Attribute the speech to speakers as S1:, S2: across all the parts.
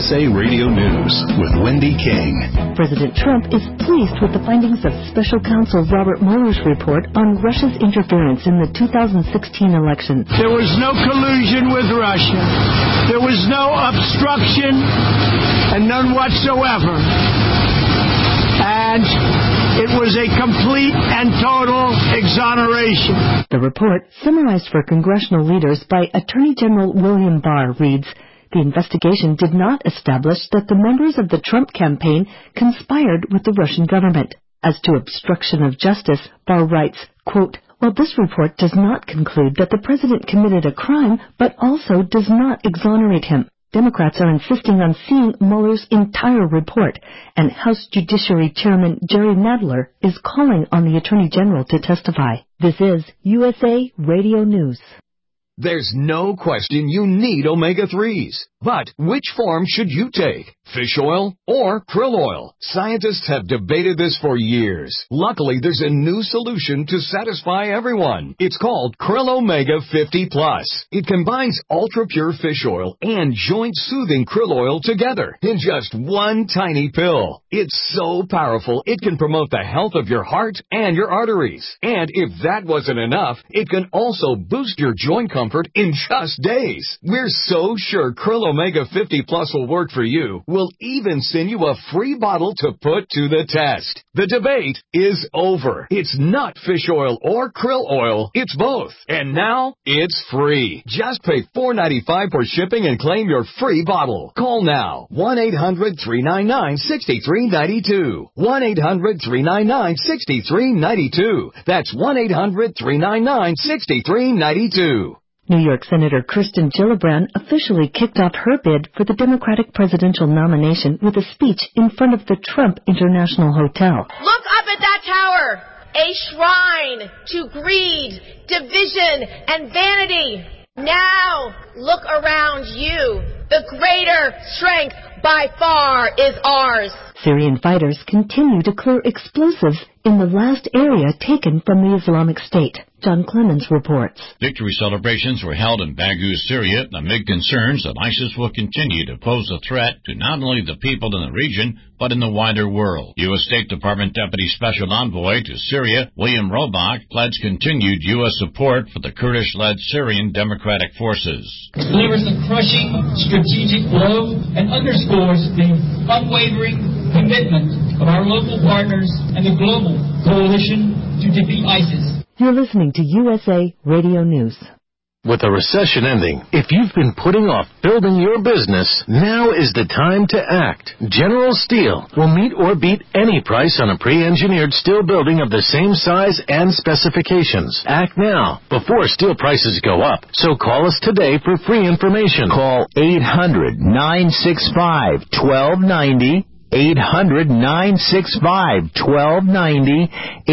S1: USA Radio News with Wendy King.
S2: President Trump is pleased with the findings of Special Counsel Robert Mueller's report on Russia's interference in the 2016 election.
S3: There was no collusion with Russia. There was no obstruction, and none whatsoever. And it was a complete and total exoneration.
S2: The report, summarized for congressional leaders by Attorney General William Barr, reads, the investigation did not establish that the members of the Trump campaign conspired with the Russian government. As to obstruction of justice, Barr writes, quote, while this report does not conclude that the president committed a crime, but also does not exonerate him. Democrats are insisting on seeing Mueller's entire report, and House Judiciary Chairman Jerry Nadler is calling on the Attorney General to testify. This is USA Radio News.
S4: There's no question you need omega-3s. But which form should you take? Fish oil or krill oil? Scientists have debated this for years. Luckily, there's a new solution to satisfy everyone. It's called Krill Omega 50 Plus. It combines ultra-pure fish oil and joint-soothing krill oil together in just one tiny pill. It's so powerful, it can promote the health of your heart and your arteries. And if that wasn't enough, it can also boost your joint comfort in just days. We're so sure Krill Omega 50 Plus will work for you. We'll even send you a free bottle to put to the test. The debate is over. It's not fish oil or krill oil. It's both. And now it's free. Just pay $4.95 for shipping and claim your free bottle. Call now. 1-800-399-6392. 1-800-399-6392. That's 1-800-399-6392.
S2: New York Senator Kirsten Gillibrand officially kicked off her bid for the Democratic presidential nomination with a speech in front of the Trump International Hotel.
S5: Look up at that tower, a shrine to greed, division, and vanity. Now look around you. The greater strength by far is ours.
S2: Syrian fighters continue to clear explosives in the last area taken from the Islamic State. John Clemens reports.
S6: Victory celebrations were held in Baghuz, Syria, amid concerns that ISIS will continue to pose a threat to not only the people in the region, but in the wider world. U.S. State Department Deputy Special Envoy to Syria, William Robach, pledged continued U.S. support for the Kurdish-led Syrian Democratic Forces.
S7: It delivers a crushing strategic blow and underscores the unwavering commitment of our local partners and the global coalition to defeat ISIS.
S2: You're listening to USA Radio News.
S8: With the recession ending, if you've been putting off building your business, now is the time to act. General Steel will meet or beat any price on a pre-engineered steel building of the same size and specifications. Act now, before steel prices go up. So call us today for free information. Call 800-965-1290. 800-965-1290,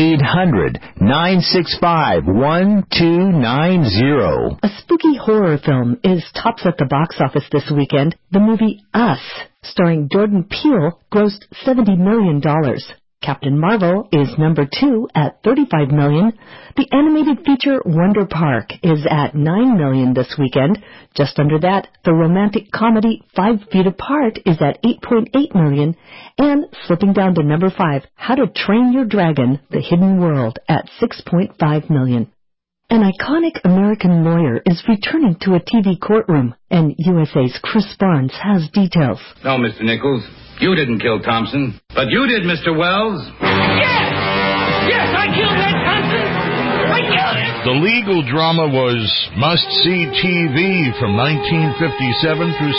S8: 800-965-1290.
S2: A spooky horror film is tops at the box office this weekend. The movie Us, starring Jordan Peele, grossed $70 million. Captain Marvel is number 2 at $35 million. The animated feature Wonder Park is at $9 million this weekend. Just under that, the romantic comedy 5 Feet Apart is at $8.8 million. And slipping down to number 5, How to Train Your Dragon, The Hidden World at $6.5 million. An iconic American lawyer is returning to a TV courtroom, and USA's Chris Barnes has details.
S9: No, Mr. Nichols. You didn't kill Thompson, but you did, Mr. Wells.
S10: Yes! Yes, I killed Ed Thompson! I killed him!
S6: The legal drama was must-see TV from 1957 through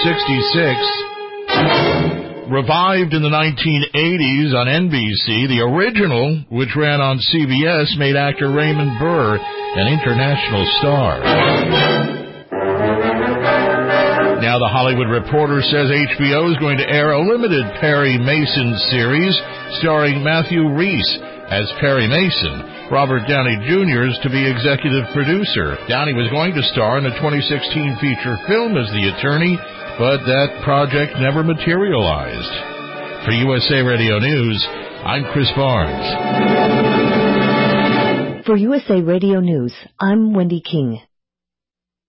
S6: 66. Revived in the 1980s on NBC, the original, which ran on CBS, made actor Raymond Burr an international star. Now the Hollywood Reporter says HBO is going to air a limited Perry Mason series starring Matthew Rhys as Perry Mason. Robert Downey Jr. is to be executive producer. Downey was going to star in a 2016 feature film as the attorney, but that project never materialized. For USA Radio News, I'm Chris Barnes.
S2: For USA Radio News, I'm Wendy King.